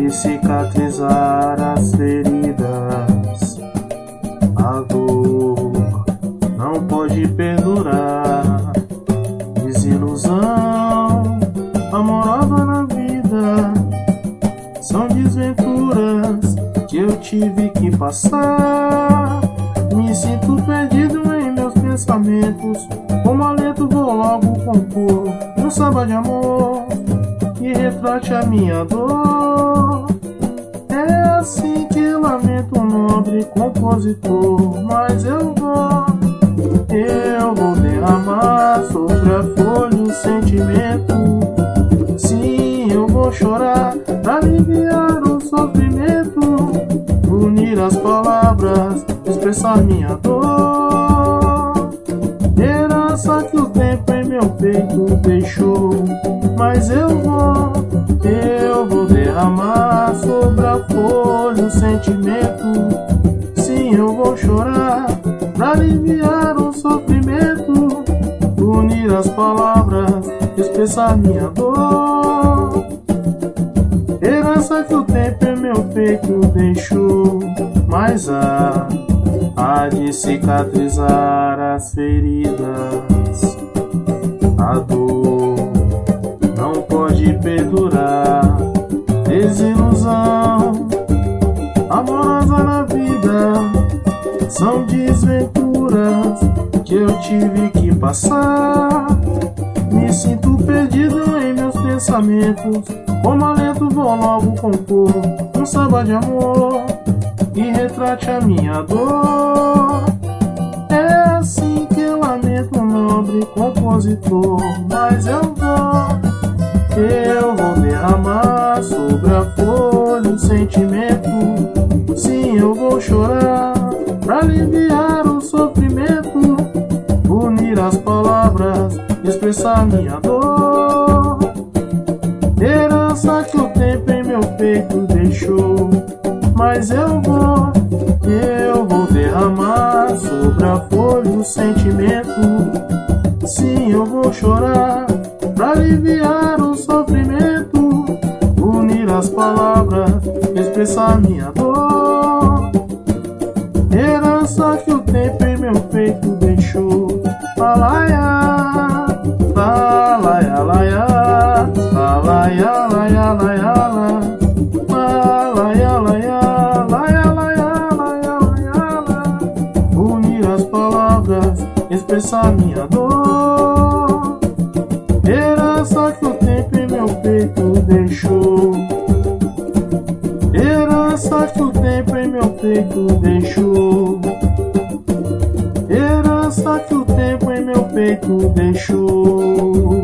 de cicatrizar as feridas. A dor não pode perdurar. Desilusão amorosa na vida são desventuras que eu tive que passar. Me sinto perdido em meus pensamentos. Como alento vou logo compor um samba de amor que retrate a minha dor. É assim que lamento um nobre compositor. Mas eu vou derramar sobre a folha um sentimento. Sim, eu vou chorar pra aliviar o sofrimento, unir as palavras, expressar minha dor. Herança que o tempo em meu peito deixou. Mas eu vou derramar sobre a folha um sentimento. Sim, eu vou chorar pra aliviar o sofrimento, unir as palavras, expressar minha dor. Herança que o tempo em meu peito deixou. Mas há de cicatrizar as feridas. A dor não pode perdurar. Desilusão amorosa na vida são desventuras que eu tive que passar. Me sinto perdido em meus pensamentos. Como alento vou logo compor um samba de amor que retrate a minha dor. É assim que eu lamento um nobre compositor. Mas eu vou derramar sobre a folha um sentimento. Sim, eu vou chorar pra aliviar o sofrimento, unir as palavras, expressar minha dor. Herança que o tempo em meu peito deixou. Mas eu vou derramar sobre a folha um sentimento. Sim, eu vou chorar pra aliviar o sofrimento, unir as palavras, expressar minha dor. Herança que o tempo em meu peito deixou. Alaia, alaia, alaia, alaia, alaia, alaia, alaia, alaia, alaia, alaia, unir as palavras, expressar minha dor. Herança que o tempo em meu peito deixou. Herança que o tempo em meu peito deixou. Herança que o tempo em meu peito deixou.